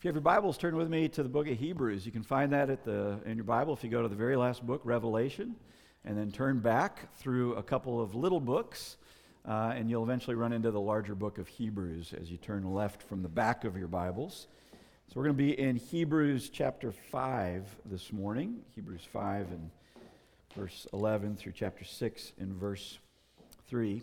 you have your Bibles, turn with me to the book of Hebrews. You can find that in your Bible if you go to the very last book, Revelation, and then turn back through a couple of little books, and you'll eventually run into the larger book of Hebrews as you turn left from the back of your Bibles. So we're going to be in Hebrews chapter 5 this morning, Hebrews 5 and verse 11 through chapter 6 and verse 3.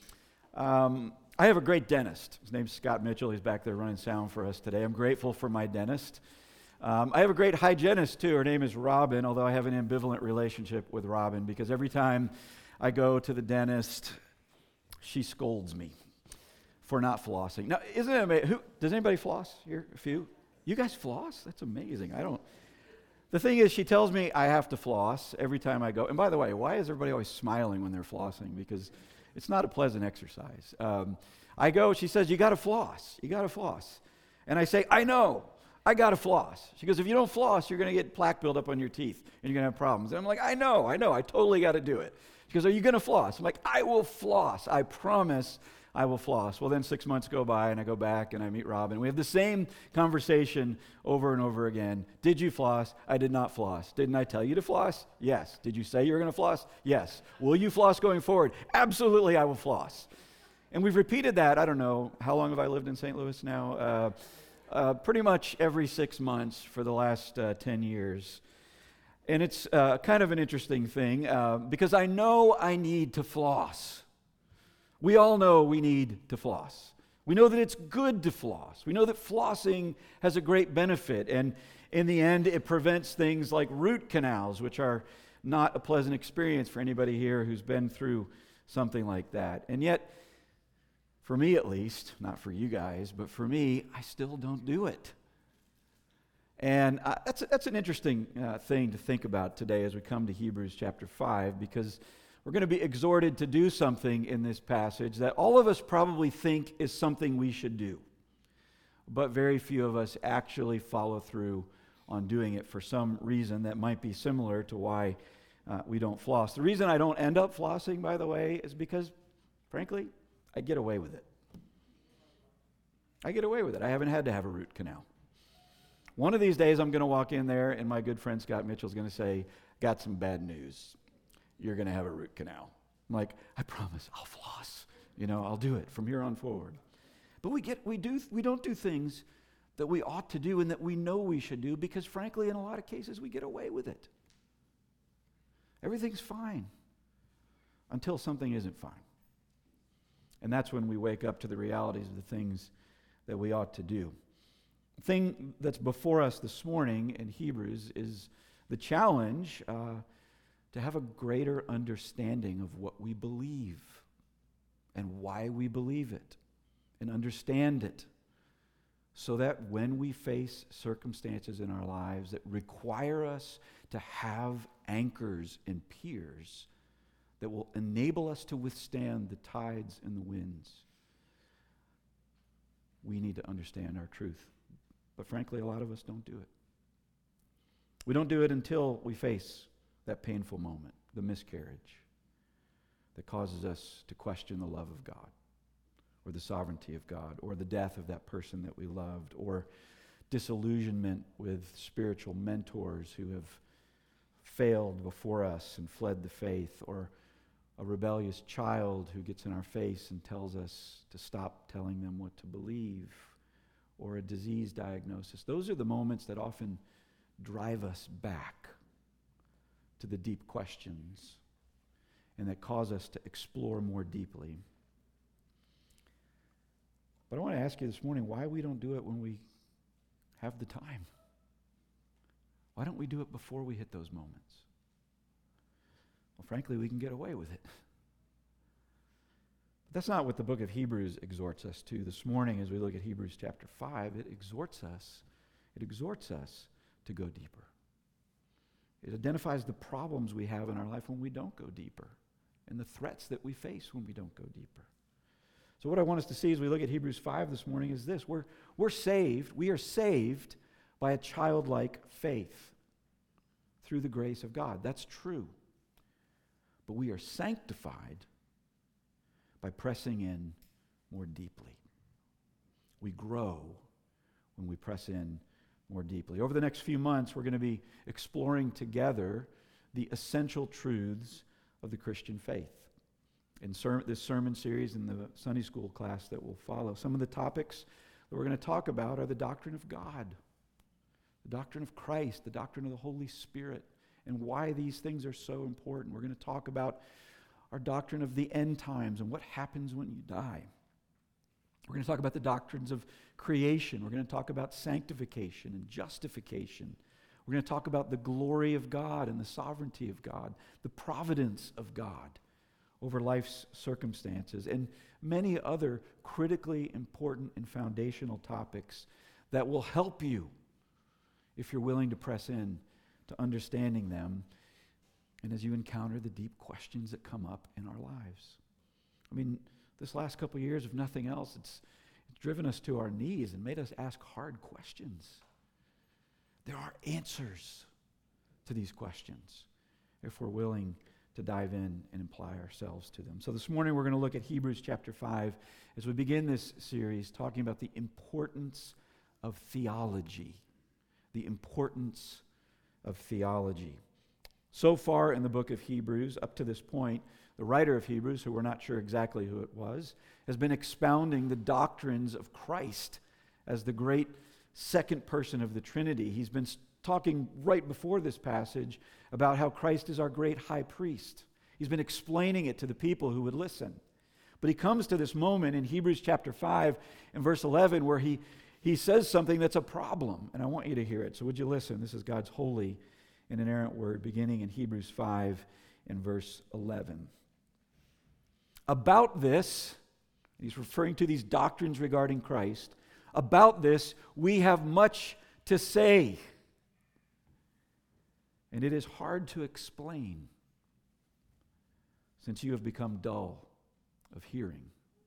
I have a great dentist. His name's Scott Mitchell. He's back there running sound for us today. I'm grateful for my dentist. I have a great hygienist, too. Her name is Robin, although I have an ambivalent relationship with Robin because every time I go to the dentist, she scolds me for not flossing. Now, isn't it amazing? Does anybody floss here? A few? You guys floss? That's amazing. I don't. The thing is, she tells me I have to floss every time I go. And by the way, why is everybody always smiling when they're flossing? Because it's not a pleasant exercise. I go, she says, you got to floss. You got to floss. And I say, I know. I got to floss. She goes, if you don't floss, you're going to get plaque buildup on your teeth, and you're going to have problems. And I'm like, I know. I totally got to do it. She goes, are you going to floss? I'm like, I will floss. I promise I will floss. Well, then 6 months go by, and I go back, and I meet Robin. We have the same conversation over and over again. Did you floss? I did not floss. Didn't I tell you to floss? Yes. Did you say you were going to floss? Yes. Will you floss going forward? Absolutely, I will floss. And we've repeated that, I don't know, how long have I lived in St. Louis now? Pretty much every 6 months for the last 10 years. And it's kind of an interesting thing because I know I need to floss. We all know we need to floss. We know that it's good to floss. We know that flossing has a great benefit. And in the end, it prevents things like root canals, which are not a pleasant experience for anybody here who's been through something like that. And yet, for me at least, not for you guys, but for me, I still don't do it. And that's an interesting thing to think about today as we come to Hebrews chapter 5, because we're going to be exhorted to do something in this passage that all of us probably think is something we should do, but very few of us actually follow through on doing it for some reason that might be similar to why we don't floss. The reason I don't end up flossing, by the way, is because, frankly, I get away with it. I get away with it. I haven't had to have a root canal. One of these days I'm going to walk in there and my good friend Scott Mitchell is going to say, got some bad news. You're going to have a root canal. I'm like, I promise, I'll floss. I'll do it from here on forward. But we don't do things that we ought to do and that we know we should do because, frankly, in a lot of cases, we get away with it. Everything's fine until something isn't fine. And that's when we wake up to the realities of the things that we ought to do. The thing that's before us this morning in Hebrews is the challenge to have a greater understanding of what we believe and why we believe it and understand it so that when we face circumstances in our lives that require us to have anchors and piers that will enable us to withstand the tides and the winds, we need to understand our truth. But frankly, a lot of us don't do it. We don't do it until we face that painful moment, the miscarriage, that causes us to question the love of God, or the sovereignty of God, or the death of that person that we loved, or disillusionment with spiritual mentors who have failed before us and fled the faith, or a rebellious child who gets in our face and tells us to stop telling them what to believe, or a disease diagnosis. Those are the moments that often drive us back to the deep questions and that cause us to explore more deeply. But I want to ask you this morning why we don't do it when we have the time. Why don't we do it before we hit those moments? Well, frankly, we can get away with it. But that's not what the book of Hebrews exhorts us to this morning as we look at Hebrews chapter 5. It exhorts us to go deeper. It identifies the problems we have in our life when we don't go deeper and the threats that we face when we don't go deeper. So what I want us to see as we look at Hebrews 5 this morning is this. We're saved. We are saved by a childlike faith through the grace of God. That's true. But we are sanctified by pressing in more deeply. We grow when we press in more deeply. Over the next few months, we're going to be exploring together the essential truths of the Christian faith. In this sermon series in the Sunday school class that will follow, some of the topics that we're going to talk about are the doctrine of God, the doctrine of Christ, the doctrine of the Holy Spirit, and why these things are so important. We're going to talk about our doctrine of the end times and what happens when you die. We're going to talk about the doctrines of creation. We're going to talk about sanctification and justification. We're going to talk about the glory of God and the sovereignty of God, the providence of God over life's circumstances, and many other critically important and foundational topics that will help you if you're willing to press in to understanding them and as you encounter the deep questions that come up in our lives. I mean, this last couple of years, if nothing else, it's driven us to our knees and made us ask hard questions. There are answers to these questions if we're willing to dive in and apply ourselves to them. So this morning we're going to look at Hebrews chapter 5 as we begin this series talking about the importance of theology. The importance of theology. So far in the book of Hebrews, up to this point, the writer of Hebrews, who we're not sure exactly who it was, has been expounding the doctrines of Christ as the great second person of the Trinity. He's been talking right before this passage about how Christ is our great high priest. He's been explaining it to the people who would listen. But he comes to this moment in Hebrews chapter 5 and verse 11 where he says something that's a problem, and I want you to hear it. So would you listen? This is God's holy and inerrant word beginning in Hebrews 5 and verse 11. About this, he's referring to these doctrines regarding Christ, about this we have much to say, and it is hard to explain since you have become dull of hearing.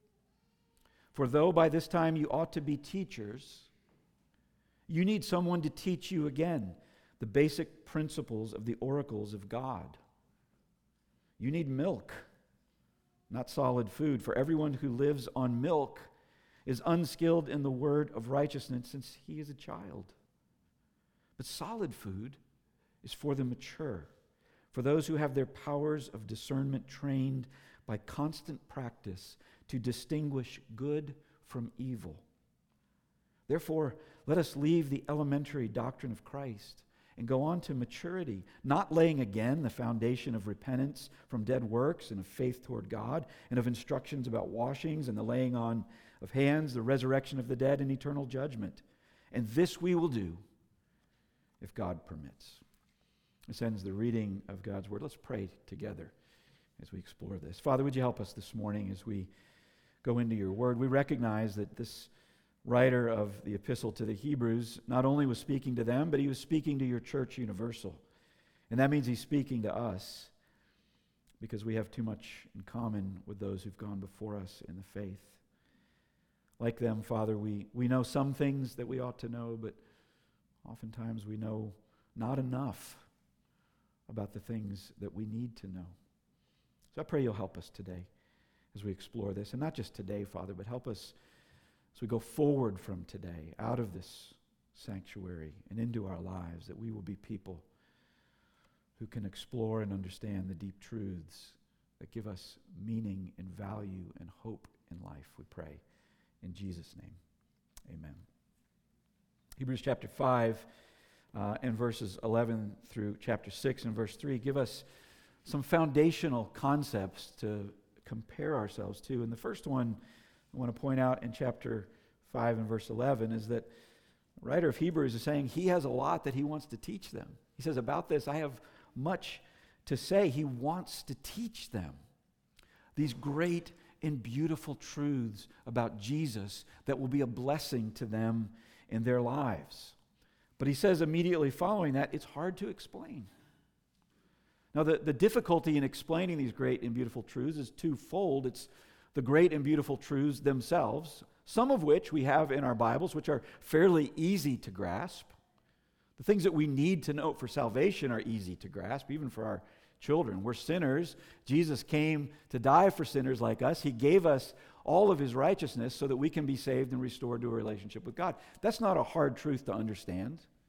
For though by this time you ought to be teachers, you need someone to teach you again the basic principles of the oracles of God. You need milk, not solid food, for everyone who lives on milk is unskilled in the word of righteousness since he is a child. But solid food is for the mature, for those who have their powers of discernment trained by constant practice to distinguish good from evil. Therefore, let us leave the elementary doctrine of Christ and go on to maturity, not laying again the foundation of repentance from dead works and of faith toward God, and of instructions about washings and the laying on of hands, the resurrection of the dead, and eternal judgment. And this we will do if God permits. This ends the reading of God's word. Let's pray together as we explore this. Father, would you help us this morning as we go into your word? We recognize that this writer of the epistle to the Hebrews not only was speaking to them, but he was speaking to your church universal. And that means he's speaking to us because we have too much in common with those who've gone before us in the faith. Like them, Father, we know some things that we ought to know, but oftentimes we know not enough about the things that we need to know. So I pray you'll help us today as we explore this. And not just today, Father, but help us as we go forward from today, out of this sanctuary and into our lives, that we will be people who can explore and understand the deep truths that give us meaning and value and hope in life, we pray. In Jesus' name, amen. Hebrews chapter 5 and verses 11 through chapter 6 and verse 3 give us some foundational concepts to compare ourselves to. And the first one I want to point out in chapter 5 and verse 11 is that the writer of Hebrews is saying he has a lot that he wants to teach them. He says, about this, I have much to say. He wants to teach them these great and beautiful truths about Jesus that will be a blessing to them in their lives. But he says immediately following that, it's hard to explain. Now, the difficulty in explaining these great and beautiful truths is twofold. It's the great and beautiful truths themselves, some of which we have in our Bibles, which are fairly easy to grasp. The things that we need to know for salvation are easy to grasp, even for our children. We're sinners. Jesus came to die for sinners like us. He gave us all of his righteousness so that we can be saved and restored to a relationship with God. That's not a hard truth to understand.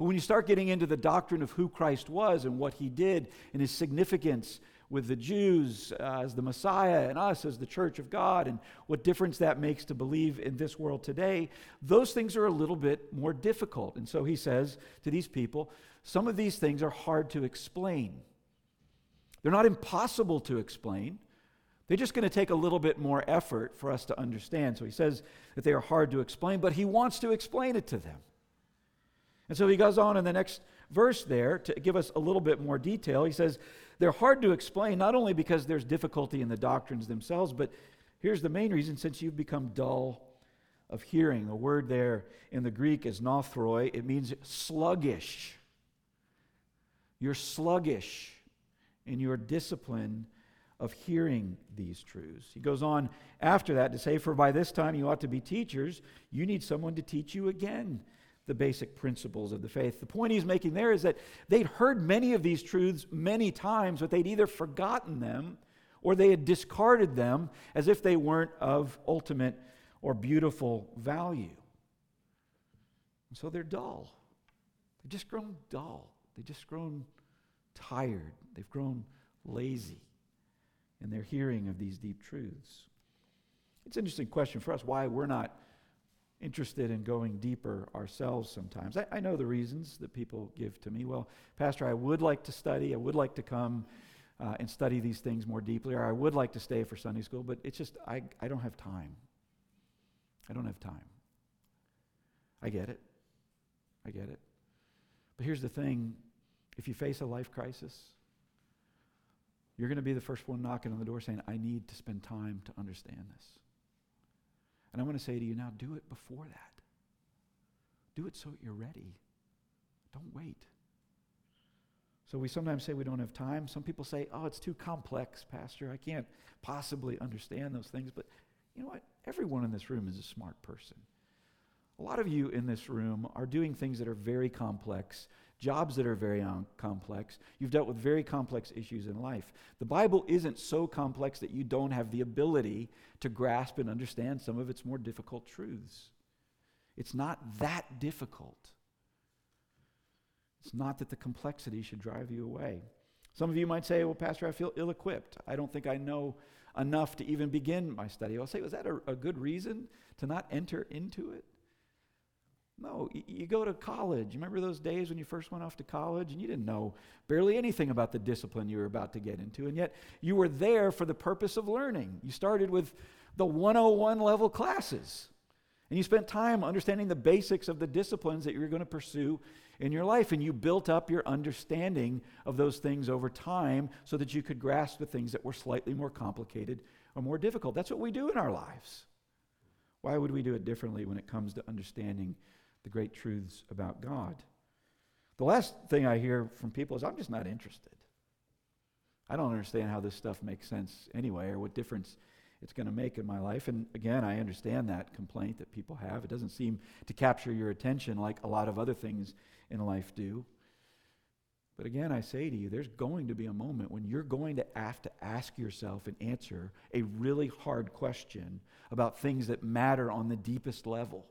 But when you start getting into the doctrine of who Christ was and what he did and his significance with the Jews as the Messiah and us as the church of God and what difference that makes to believe in this world today, those things are a little bit more difficult. And so he says to these people, some of these things are hard to explain. They're not impossible to explain. They're just going to take a little bit more effort for us to understand. So he says that they are hard to explain, but he wants to explain it to them. And so he goes on in the next verse there to give us a little bit more detail. He says they're hard to explain, not only because there's difficulty in the doctrines themselves, but here's the main reason: since you've become dull of hearing. The word there in the Greek is nothroi. It means sluggish. You're sluggish in your discipline of hearing these truths. He goes on after that to say, for by this time you ought to be teachers. You need someone to teach you again the basic principles of the faith. The point he's making there is that they'd heard many of these truths many times, but they'd either forgotten them or they had discarded them as if they weren't of ultimate or beautiful value. And so they're dull. They've just grown dull. They've just grown tired. They've grown lazy in their hearing of these deep truths. It's an interesting question for us why we're not interested in going deeper ourselves sometimes. I know the reasons that people give to me. Well, Pastor, I would like to study. I would like to come and study these things more deeply, or I would like to stay for Sunday school, but it's just, I don't have time. I don't have time. I get it. I get it. But here's the thing. If you face a life crisis, you're going to be the first one knocking on the door saying, I need to spend time to understand this. And I want to say to you now, do it before that. Do it so you're ready. Don't wait. So we sometimes say we don't have time. Some people say, oh, it's too complex, Pastor. I can't possibly understand those things. But you know what? Everyone in this room is a smart person. A lot of you in this room are doing things that are very complex, jobs that are very complex. You've dealt with very complex issues in life. The Bible isn't so complex that you don't have the ability to grasp and understand some of its more difficult truths. It's not that difficult. It's not that the complexity should drive you away. Some of you might say, well, Pastor, I feel ill-equipped. I don't think I know enough to even begin my study. I'll say, was that a good reason to not enter into it? No, you go to college. You remember those days when you first went off to college and you didn't know barely anything about the discipline you were about to get into, and yet you were there for the purpose of learning. You started with the 101 level classes, and you spent time understanding the basics of the disciplines that you were going to pursue in your life, and you built up your understanding of those things over time so that you could grasp the things that were slightly more complicated or more difficult. That's what we do in our lives. Why would we do it differently when it comes to understanding the great truths about God? The last thing I hear from people is, I'm just not interested. I don't understand how this stuff makes sense anyway, or what difference it's going to make in my life. And again, I understand that complaint that people have. It doesn't seem to capture your attention like a lot of other things in life do. But again, I say to you, there's going to be a moment when you're going to have to ask yourself and answer a really hard question about things that matter on the deepest level.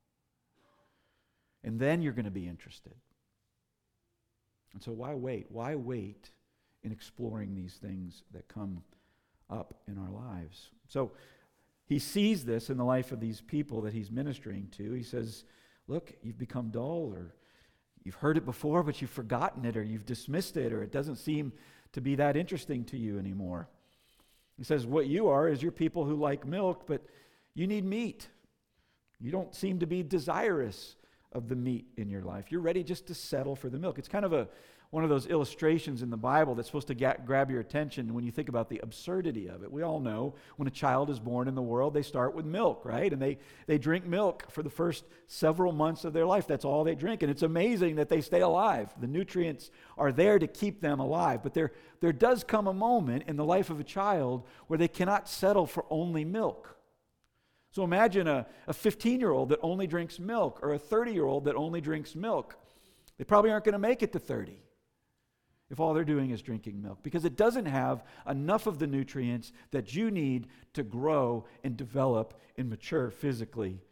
And then you're going to be interested. And so why wait? Why wait in exploring these things that come up in our lives? So he sees this in the life of these people that he's ministering to. He says, look, you've become dull, or you've heard it before, but you've forgotten it, or you've dismissed it, or it doesn't seem to be that interesting to you anymore. He says, what you are is you're people who like milk, but you need meat. You don't seem to be desirous of the meat in your life. You're ready just to settle for the milk. It's kind of one of those illustrations in the Bible that's supposed to grab your attention when you think about the absurdity of it. We all know when a child is born in the world, they start with milk, right? And they drink milk for the first several months of their life. That's all they drink. And it's amazing that they stay alive. The nutrients are there to keep them alive. But there does come a moment in the life of a child where they cannot settle for only milk. So imagine a 15-year-old that only drinks milk, or a 30-year-old that only drinks milk. They probably aren't going to make it to 30 if all they're doing is drinking milk, because it doesn't have enough of the nutrients that you need to grow and develop and mature physically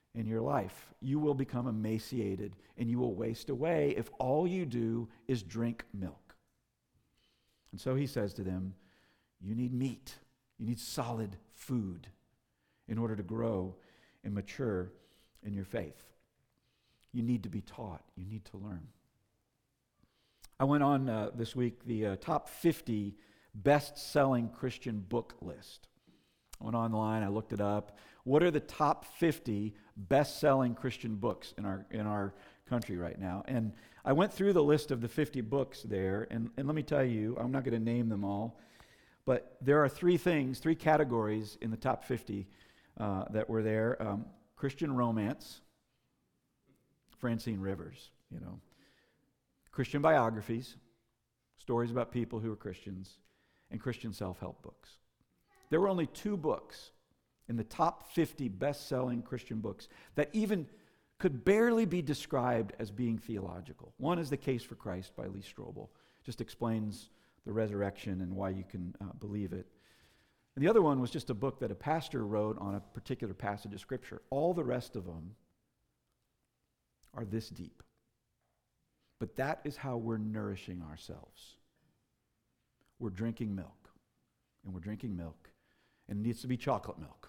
in your life. You will become emaciated and you will waste away if all you do is drink milk. And so he says to them, you need meat. You need solid food in order to grow and mature in your faith. You need to be taught. You need to learn. I went on this week the top 50 best-selling Christian book list. I went online, I looked it up. What are the top 50 best-selling Christian books in our country right now? And I went through the list of the 50 books there, and let me tell you, I'm not going to name them all, but there are three categories in the top 50 that were there. Christian romance, Francine Rivers, Christian biographies, stories about people who are Christians, and Christian self-help books. There were only 2 books in the top 50 best-selling Christian books that even could barely be described as being theological. One is The Case for Christ by Lee Strobel. Just explains the resurrection and why you can believe it. And the other one was just a book that a pastor wrote on a particular passage of Scripture. All the rest of them are this deep. But that is how we're nourishing ourselves. We're drinking milk. And we're drinking milk. And it needs to be chocolate milk.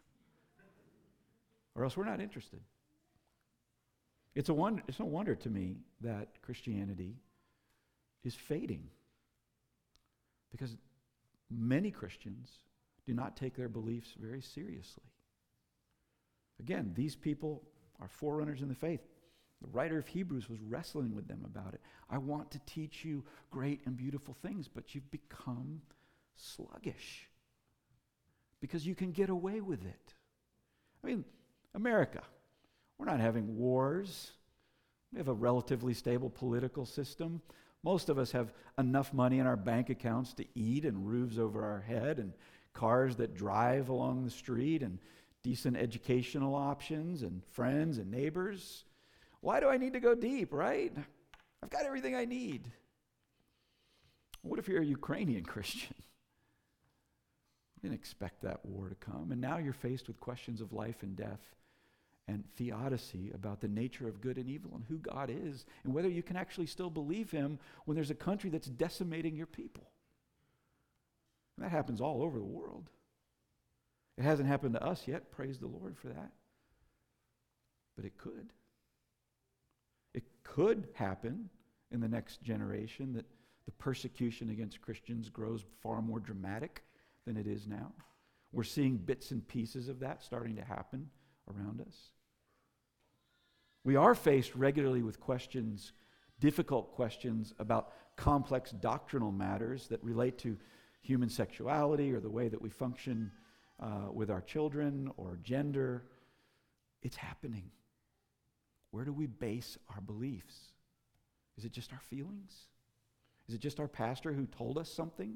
Or else we're not interested. It's no wonder to me that Christianity is fading. Because many Christians do not take their beliefs very seriously. Again, these people are forerunners in the faith. The writer of Hebrews was wrestling with them about it. I want to teach you great and beautiful things, but you've become sluggish because you can get away with it. I mean, America, we're not having wars. We have a relatively stable political system. Most of us have enough money in our bank accounts to eat and roofs over our head and cars that drive along the street and decent educational options and friends and neighbors. Why do I need to go deep, right? I've got everything I need. What if you're a Ukrainian Christian? You didn't expect that war to come, and now you're faced with questions of life and death and theodicy about the nature of good and evil and who God is and whether you can actually still believe him when there's a country that's decimating your people. And that happens all over the world. It hasn't happened to us yet, praise the Lord for that. But it could. It could happen in the next generation that the persecution against Christians grows far more dramatic than it is now. We're seeing bits and pieces of that starting to happen around us. We are faced regularly with questions, difficult questions about complex doctrinal matters that relate to human sexuality or the way that we function with our children or gender. It's happening. Where do we base our beliefs? Is it just our feelings? Is it just our pastor who told us something?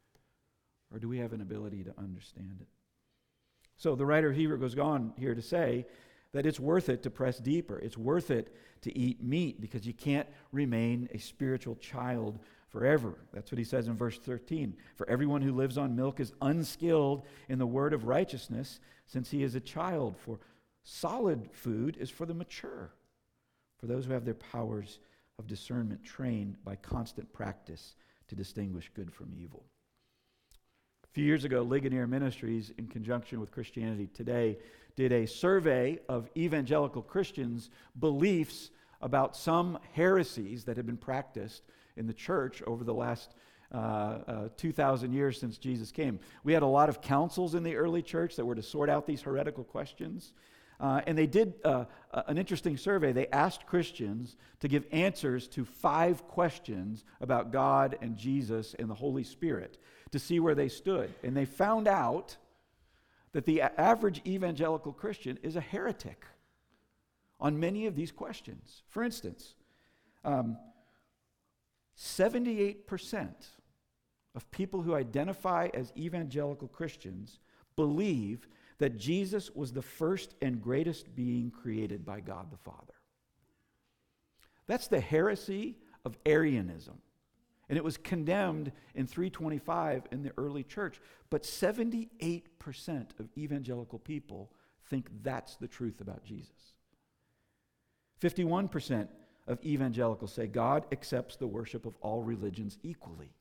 Or do we have an ability to understand it? So the writer of Hebrews goes on here to say that it's worth it to press deeper. It's worth it to eat meat because you can't remain a spiritual child forever. That's what he says in verse 13. For everyone who lives on milk is unskilled in the word of righteousness since he is a child. For solid food is for the mature, for those who have their powers of discernment trained by constant practice to distinguish good from evil. A few years ago, Ligonier Ministries, in conjunction with Christianity Today, did a survey of evangelical Christians' beliefs about some heresies that had been practiced in the church over the last 2,000 years since Jesus came. We had a lot of councils in the early church that were to sort out these heretical questions. And they did an interesting survey. They asked Christians to give answers to 5 questions about God and Jesus and the Holy Spirit to see where they stood. And they found out that the average evangelical Christian is a heretic on many of these questions. For instance, 78% of people who identify as evangelical Christians believe that Jesus was the first and greatest being created by God the Father. That's the heresy of Arianism. And it was condemned in 325 in the early church. But 78% of evangelical people think that's the truth about Jesus. 51% of evangelicals say God accepts the worship of all religions equally.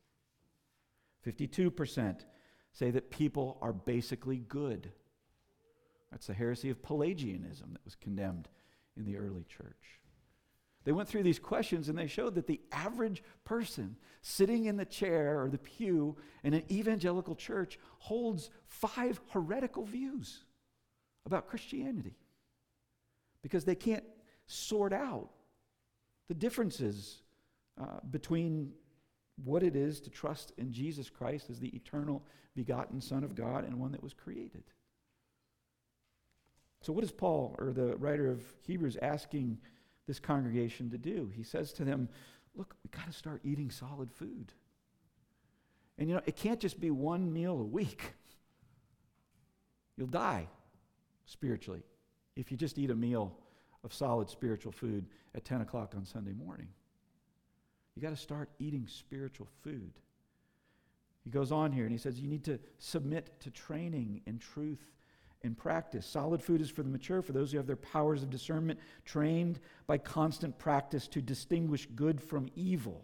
52% say that people are basically good. That's the heresy of Pelagianism that was condemned in the early church. They went through these questions and they showed that the average person sitting in the chair or the pew in an evangelical church holds 5 heretical views about Christianity because they can't sort out the differences between what it is to trust in Jesus Christ as the eternal begotten Son of God and one that was created. So what is Paul, or the writer of Hebrews, asking this congregation to do? He says to them, look, we got to start eating solid food. And it can't just be one meal a week. You'll die spiritually if you just eat a meal of solid spiritual food at 10 o'clock on Sunday morning. You got to start eating spiritual food. He goes on here and he says you need to submit to training in truth and practice. Solid food is for the mature, for those who have their powers of discernment trained by constant practice to distinguish good from evil.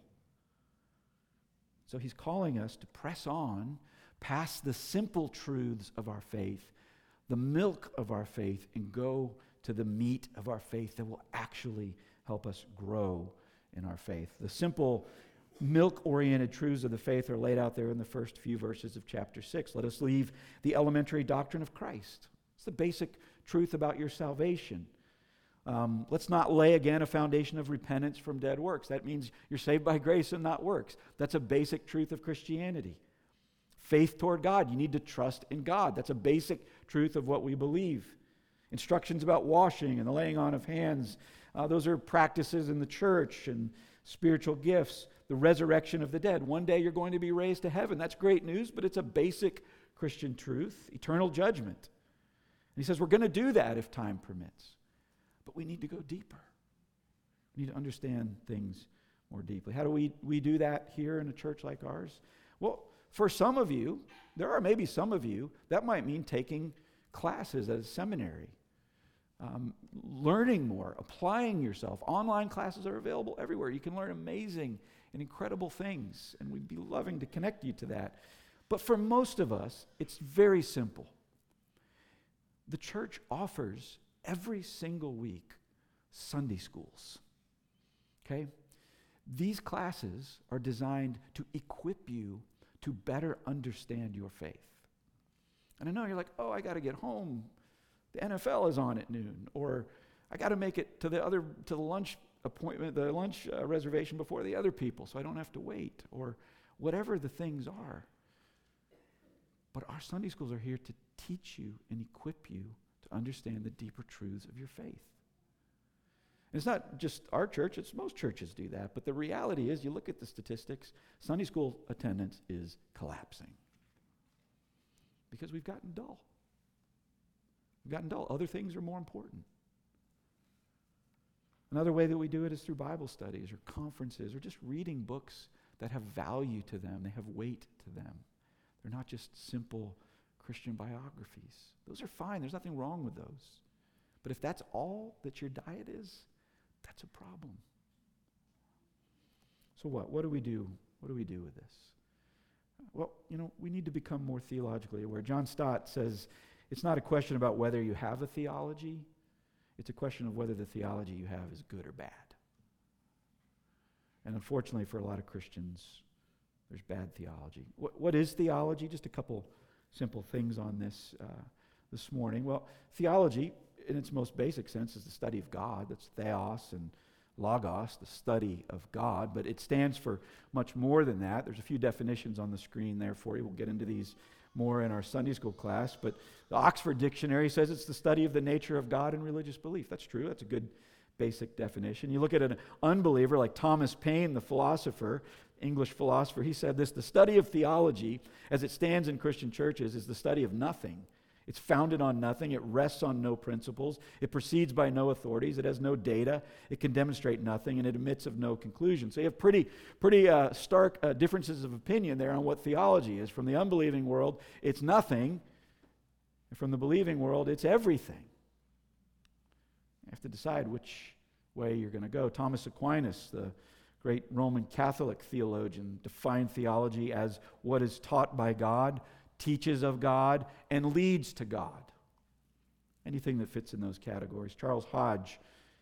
So he's calling us to press on past the simple truths of our faith, the milk of our faith, and go to the meat of our faith that will actually help us grow in our faith. The simple milk-oriented truths of the faith are laid out there in the first few verses of chapter 6. Let us leave the elementary doctrine of Christ. It's the basic truth about your salvation. Let's not lay again a foundation of repentance from dead works. That means you're saved by grace and not works. That's a basic truth of Christianity. Faith toward God. You need to trust in God. That's a basic truth of what we believe. Instructions about washing and the laying on of hands. Those are practices in the church and spiritual gifts. The resurrection of the dead. One day you're going to be raised to heaven. That's great news, but it's a basic Christian truth. Eternal judgment. And he says we're going to do that if time permits. But we need to go deeper. We need to understand things more deeply. How do we do that here in a church like ours? Well, for some of you, there are maybe some of you, that might mean taking classes at a seminary. Learning more, applying yourself. Online classes are available everywhere. You can learn amazing and incredible things, and we'd be loving to connect you to that. But for most of us, it's very simple. The church offers every single week Sunday schools. Okay? These classes are designed to equip you to better understand your faith. And I know you're like, oh, I got to get home. The NFL is on at noon, or I got to make it to the lunch appointment, the lunch reservation before the other people, so I don't have to wait, or whatever the things are. But our Sunday schools are here to teach you and equip you to understand the deeper truths of your faith. And it's not just our church; it's most churches do that. But the reality is, you look at the statistics, Sunday school attendance is collapsing because we've gotten dull. We've gotten dull. Other things are more important. Another way that we do it is through Bible studies or conferences or just reading books that have value to them. They have weight to them. They're not just simple Christian biographies. Those are fine. There's nothing wrong with those. But if that's all that your diet is, that's a problem. So what? What do we do? What do we do with this? Well, we need to become more theologically aware. John Stott says, it's not a question about whether you have a theology. It's a question of whether the theology you have is good or bad. And unfortunately for a lot of Christians, there's bad theology. What is theology? Just a couple simple things on this this morning. Well, theology, in its most basic sense, is the study of God. That's theos and logos, the study of God. But it stands for much more than that. There's a few definitions on the screen there for you. We'll get into these more in our Sunday school class, but the Oxford Dictionary says it's the study of the nature of God and religious belief. That's true. That's a good basic definition. You look at an unbeliever like Thomas Paine, the philosopher, English philosopher, he said this: the study of theology, as it stands in Christian churches, is the study of nothing. It's founded on nothing. It rests on no principles. It proceeds by no authorities. It has no data. It can demonstrate nothing, and it admits of no conclusion. So you have pretty stark differences of opinion there on what theology is. From the unbelieving world, it's nothing. And from the believing world, it's everything. You have to decide which way you're going to go. Thomas Aquinas, the great Roman Catholic theologian, defined theology as what is taught by God, teaches of God, and leads to God. Anything that fits in those categories. Charles Hodge,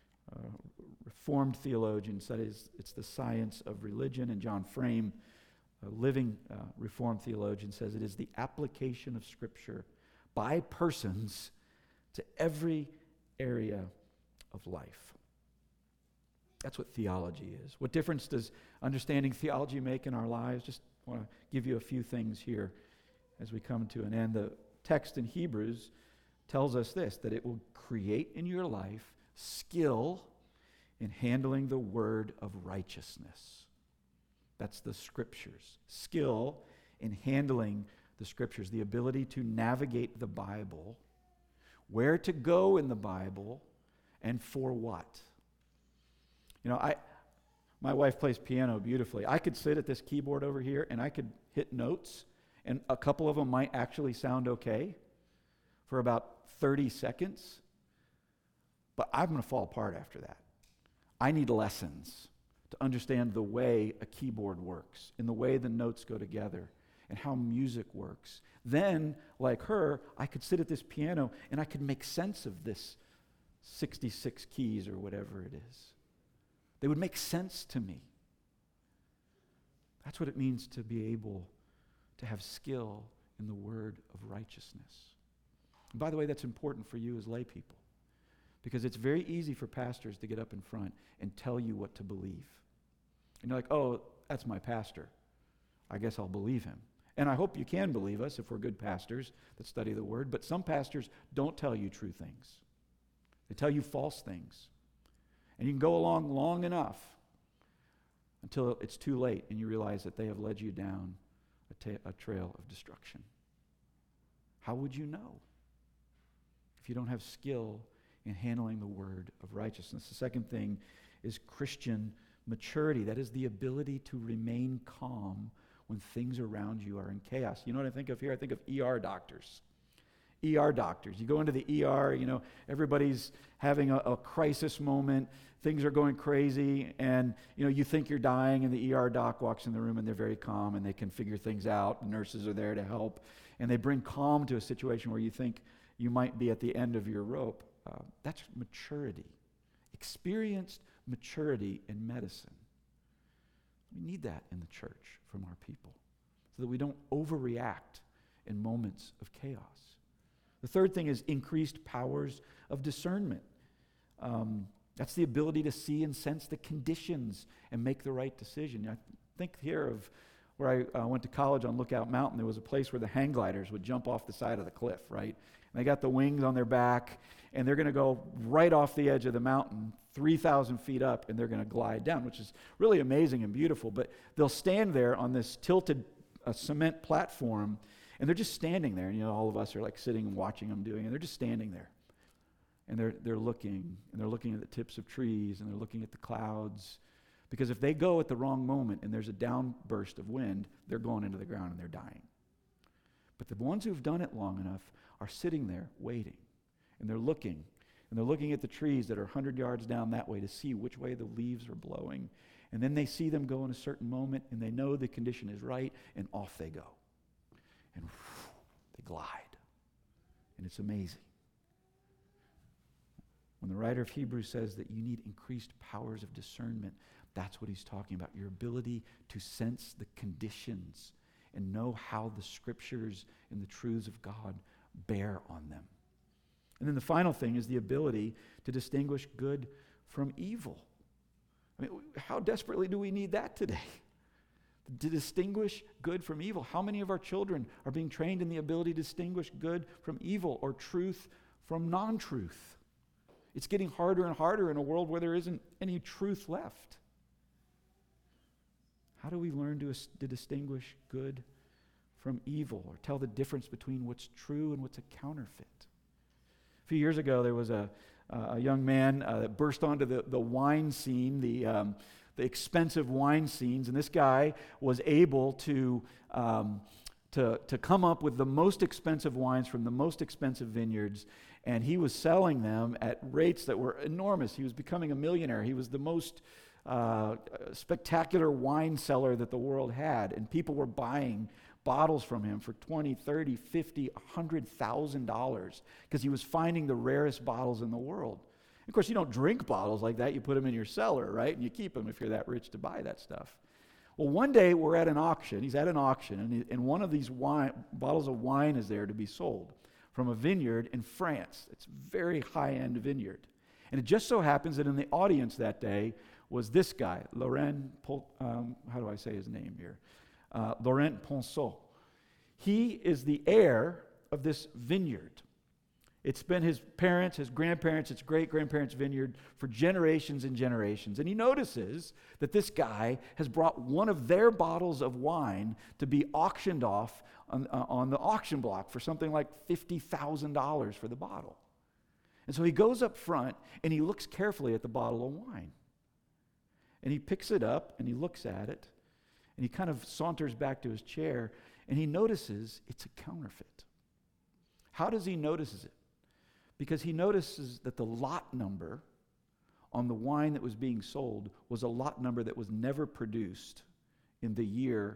Reformed theologian, said it's the science of religion, and John Frame, a living Reformed theologian, says it is the application of Scripture by persons to every area of life. That's what theology is. What difference does understanding theology make in our lives? Just want to give you a few things here as we come to an end. The text in Hebrews tells us this, that it will create in your life skill in handling the word of righteousness. That's the Scriptures. Skill in handling the Scriptures, the ability to navigate the Bible, where to go in the Bible, and for what. You know, my wife plays piano beautifully. I could sit at this keyboard over here and I could hit notes, and a couple of them might actually sound okay for about 30 seconds, but I'm going to fall apart after that. I need lessons to understand the way a keyboard works and the way the notes go together and how music works. Then, like her, I could sit at this piano and I could make sense of this 66 keys or whatever it is. They would make sense to me. That's what it means to be able to have skill in the word of righteousness. And by the way, that's important for you as lay people, because it's very easy for pastors to get up in front and tell you what to believe. And you're like, oh, that's my pastor. I guess I'll believe him. And I hope you can believe us if we're good pastors that study the word, but some pastors don't tell you true things. They tell you false things. And you can go along long enough until it's too late and you realize that they have led you down a trail of destruction. How would you know if you don't have skill in handling the word of righteousness? The second thing is Christian maturity. That is the ability to remain calm when things around you are in chaos. You know what I think of here? I think of ER doctors. ER doctors. You go into the ER, you know, everybody's having a crisis moment. Things are going crazy, and you know, you think you're dying, and the ER doc walks in the room and they're very calm and they can figure things out. The nurses are there to help, and they bring calm to a situation where you think you might be at the end of your rope. That's maturity. Experienced maturity in medicine. We need that in the church from our people so that we don't overreact in moments of chaos. The third thing is increased powers of discernment. That's the ability to see and sense the conditions and make the right decision. I think here of where I went to college on Lookout Mountain. There was a place where the hang gliders would jump off the side of the cliff, right? And they got the wings on their back, and they're going to go right off the edge of the mountain, 3,000 feet up, and they're going to glide down, which is really amazing and beautiful. But they'll stand there on this tilted cement platform, and they're just standing there. And you know, all of us are like sitting and watching them doing it. And they're just standing there. And they're looking at the tips of trees, and they're looking at the clouds. Because if they go at the wrong moment and there's a downburst of wind, they're going into the ground and they're dying. But the ones who've done it long enough are sitting there waiting. And they're looking at the trees that are 100 yards down that way to see which way the leaves are blowing. And then they see them go in a certain moment, and they know the condition is right, and off they go. And they glide. And it's amazing. When the writer of Hebrews says that you need increased powers of discernment, that's what he's talking about. Your ability to sense the conditions and know how the Scriptures and the truths of God bear on them. And then the final thing is the ability to distinguish good from evil. I mean, how desperately do we need that today? To distinguish good from evil. How many of our children are being trained in the ability to distinguish good from evil or truth from non-truth? It's getting harder and harder in a world where there isn't any truth left. How do we learn to distinguish good from evil, or tell the difference between what's true and what's a counterfeit? A few years ago, there was a young man that burst onto the wine scene, the expensive wine scenes, and this guy was able to come up with the most expensive wines from the most expensive vineyards, And he was selling them at rates that were enormous. He was becoming a millionaire. He was the most spectacular wine seller that the world had. And people were buying bottles from him for $20, $30, $50, $100,000 because he was finding the rarest bottles in the world. Of course, you don't drink bottles like that. You put them in your cellar, right? And you keep them if you're that rich to buy that stuff. Well, one day we're at an auction. He's at an auction, and one of these bottles of wine is there to be sold from a vineyard in France. It's a very high-end vineyard. And it just so happens that in the audience that day was this guy, Laurent, how do I say his name here? Laurent Ponceau. He is the heir of this vineyard. It's been his parents, his grandparents, his great-grandparents' vineyard for generations and generations. And he notices that this guy has brought one of their bottles of wine to be auctioned off on the auction block for something like $50,000 for the bottle. And so he goes up front and he looks carefully at the bottle of wine. And he picks it up and he looks at it and he kind of saunters back to his chair and he notices it's a counterfeit. How does he notice it? Because he notices that the lot number on the wine that was being sold was a lot number that was never produced in the year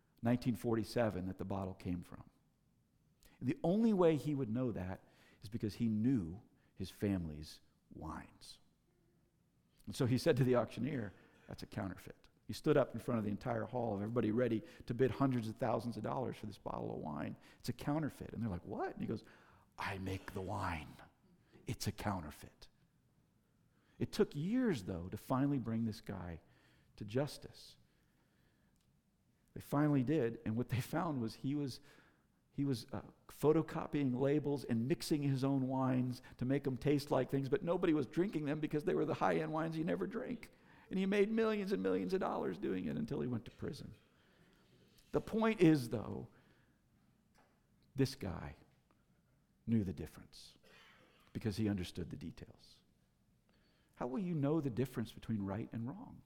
1947 that the bottle came from. And the only way he would know that is because he knew his family's wines. And so he said to the auctioneer, "That's a counterfeit." He stood up in front of the entire hall of everybody ready to bid hundreds of thousands of dollars for this bottle of wine. It's a counterfeit. And they're like, "What?" And he goes, "I make the wine. It's a counterfeit." It took years, though, to finally bring this guy to justice. They finally did, and what they found was he was photocopying labels and mixing his own wines to make them taste like things, but nobody was drinking them because they were the high-end wines you never drink. And he made millions and millions of dollars doing it until he went to prison. The point is, though, this guy knew the difference because he understood the details. How will you know the difference between right and wrong?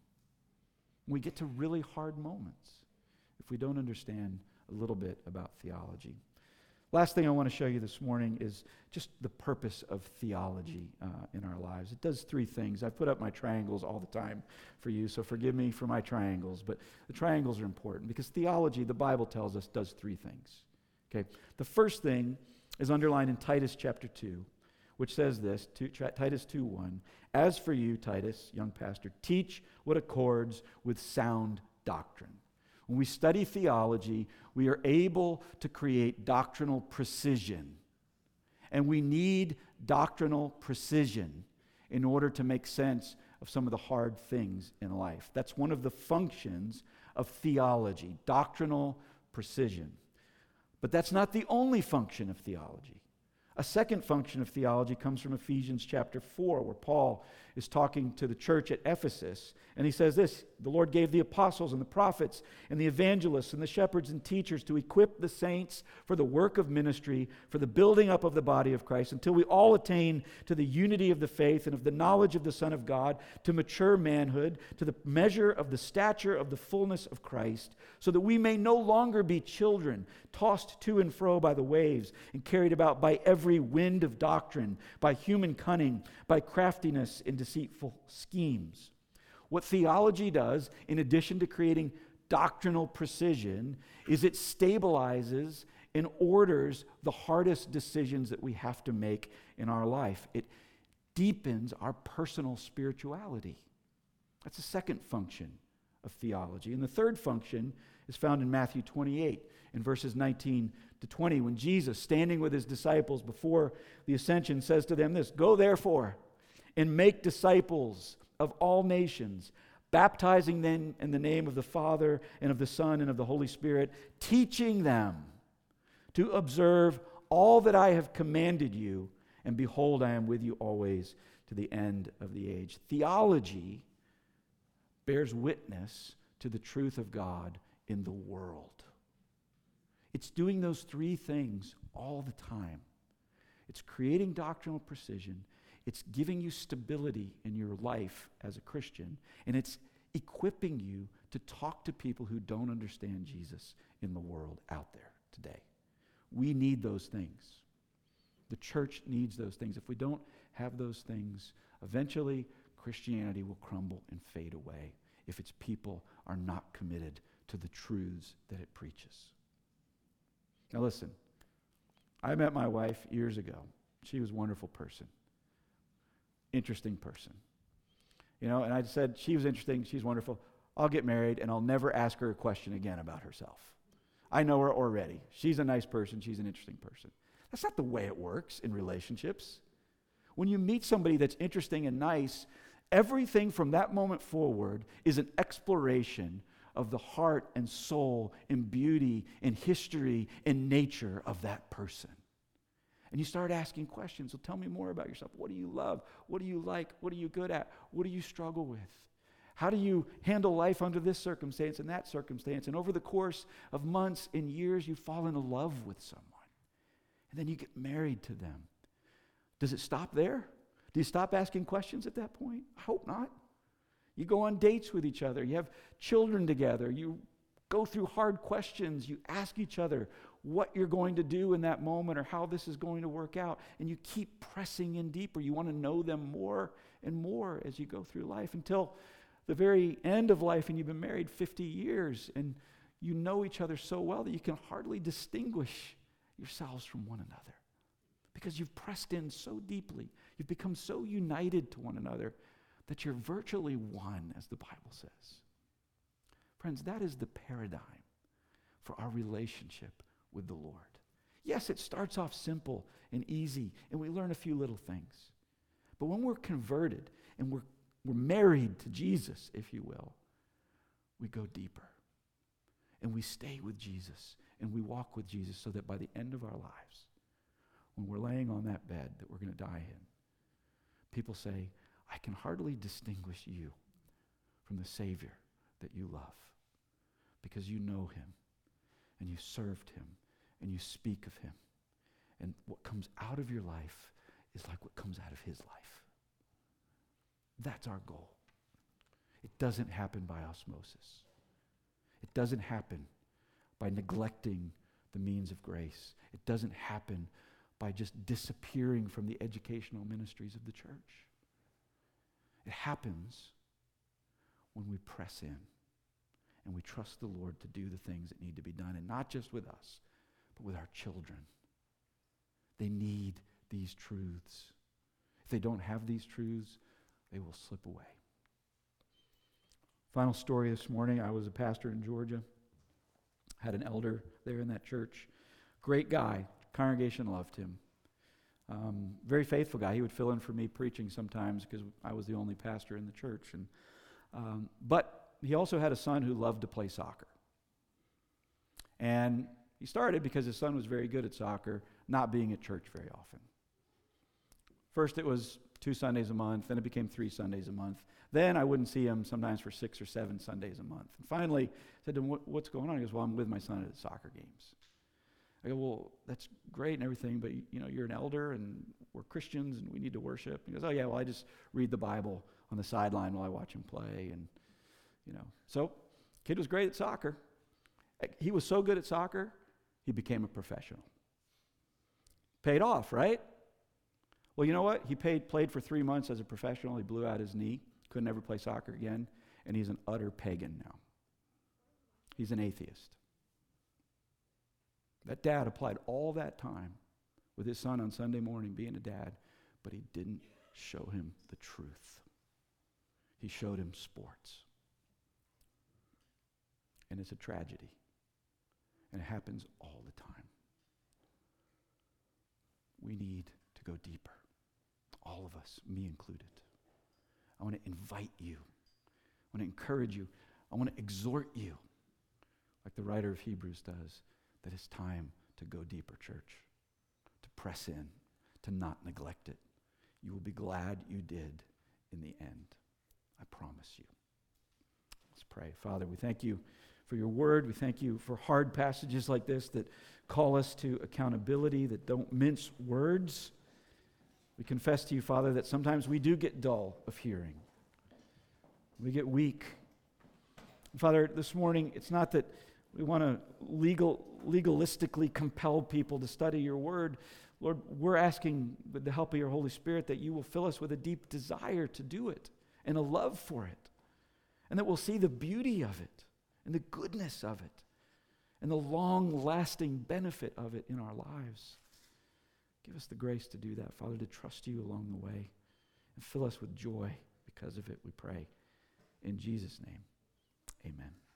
When we get to really hard moments, if we don't understand a little bit about theology. Last thing I want to show you this morning is just the purpose of theology in our lives. It does three things. I put up my triangles all the time for you, so forgive me for my triangles, but the triangles are important because theology, the Bible tells us, does three things. Okay. The first thing is underlined in Titus chapter 2, which says this, Titus 2:1, "As for you, Titus, young pastor, teach what accords with sound doctrine." When we study theology, we are able to create doctrinal precision. And we need doctrinal precision in order to make sense of some of the hard things in life. That's one of the functions of theology, doctrinal precision. But that's not the only function of theology. A second function of theology comes from Ephesians chapter 4, where Paul is talking to the church at Ephesus. And he says this, "The Lord gave the apostles and the prophets and the evangelists and the shepherds and teachers to equip the saints for the work of ministry, for the building up of the body of Christ, until we all attain to the unity of the faith and of the knowledge of the Son of God, to mature manhood, to the measure of the stature of the fullness of Christ, so that we may no longer be children, tossed to and fro by the waves and carried about by every wind of doctrine, by human cunning, by craftiness in deceitful schemes." What theology does, in addition to creating doctrinal precision, is it stabilizes and orders the hardest decisions that we have to make in our life. It deepens our personal spirituality. That's the second function of theology. And the third function is found in Matthew 28, in verses 19 to 20, when Jesus, standing with his disciples before the ascension, says to them this, "Go therefore and make disciples of all nations, baptizing them in the name of the Father and of the Son and of the Holy Spirit, teaching them to observe all that I have commanded you, and behold, I am with you always to the end of the age." Theology bears witness to the truth of God in the world. It's doing those three things all the time. It's creating doctrinal precision, it's giving you stability in your life as a Christian, and it's equipping you to talk to people who don't understand Jesus in the world out there today. We need those things. The church needs those things. If we don't have those things, eventually Christianity will crumble and fade away if its people are not committed to the truths that it preaches. Now listen, I met my wife years ago. She was a wonderful person. Interesting person. And I said, she was interesting, she's wonderful. I'll get married and I'll never ask her a question again about herself. I know her already. She's a nice person, she's an interesting person. That's not the way it works in relationships. When you meet somebody that's interesting and nice, everything from that moment forward is an exploration of the heart and soul and beauty and history and nature of that person. And you start asking questions. So tell me more about yourself. What do you love? What do you like? What are you good at? What do you struggle with? How do you handle life under this circumstance and that circumstance? And over the course of months and years, you fall in love with someone. And then you get married to them. Does it stop there? Do you stop asking questions at that point? I hope not. You go on dates with each other. You have children together. You go through hard questions. You ask each other what you're going to do in that moment or how this is going to work out. And you keep pressing in deeper. You want to know them more and more as you go through life until the very end of life and you've been married 50 years and you know each other so well that you can hardly distinguish yourselves from one another because you've pressed in so deeply. You've become so united to one another that you're virtually one, as the Bible says. Friends, that is the paradigm for our relationship with the Lord. Yes, it starts off simple and easy, and we learn a few little things. But when we're converted and we're married to Jesus, if you will, we go deeper. And we stay with Jesus, and we walk with Jesus so that by the end of our lives, when we're laying on that bed that we're going to die in, people say, I can hardly distinguish you from the Savior that you love because you know him and you served him and you speak of him. And what comes out of your life is like what comes out of his life. That's our goal. It doesn't happen by osmosis. It doesn't happen by neglecting the means of grace. It doesn't happen by just disappearing from the educational ministries of the church. It happens when we press in and we trust the Lord to do the things that need to be done, and not just with us, but with our children. They need these truths. If they don't have these truths, they will slip away. Final story this morning. I was a pastor in Georgia. Had an elder there in that church. Great guy. Congregation loved him. Very faithful guy. He would fill in for me preaching sometimes because I was the only pastor in the church. But he also had a son who loved to play soccer. And he started because his son was very good at soccer, not being at church very often. First it was 2 Sundays a month, then it became 3 Sundays a month. Then I wouldn't see him sometimes for 6 or 7 Sundays a month. And finally, I said to him, what's going on? He goes, well, I'm with my son at the soccer games. I go, well, that's great and everything, but you're an elder and we're Christians and we need to worship. He goes, oh yeah, well, I just read the Bible on the sideline while I watch him play. And, So, kid was great at soccer. He was so good at soccer, he became a professional. Paid off, right? Well, you know what? He played for 3 months as a professional. He blew out his knee, couldn't ever play soccer again, and he's an utter pagan now. He's an atheist. That dad applied all that time with his son on Sunday morning being a dad, but he didn't show him the truth. He showed him sports. And it's a tragedy. And it happens all the time. We need to go deeper. All of us, me included. I want to invite you. I want to encourage you. I want to exhort you, like the writer of Hebrews does, that it's time to go deeper, church, to press in, to not neglect it. You will be glad you did in the end. I promise you. Let's pray. Father, we thank you for your word. We thank you for hard passages like this that call us to accountability, that don't mince words. We confess to you, Father, that sometimes we do get dull of hearing. We get weak. Father, this morning, it's not that we want to legalistically compel people to study your word. Lord, we're asking with the help of your Holy Spirit that you will fill us with a deep desire to do it and a love for it, and that we'll see the beauty of it and the goodness of it and the long-lasting benefit of it in our lives. Give us the grace to do that, Father, to trust you along the way, and fill us with joy because of it, we pray. In Jesus' name, amen.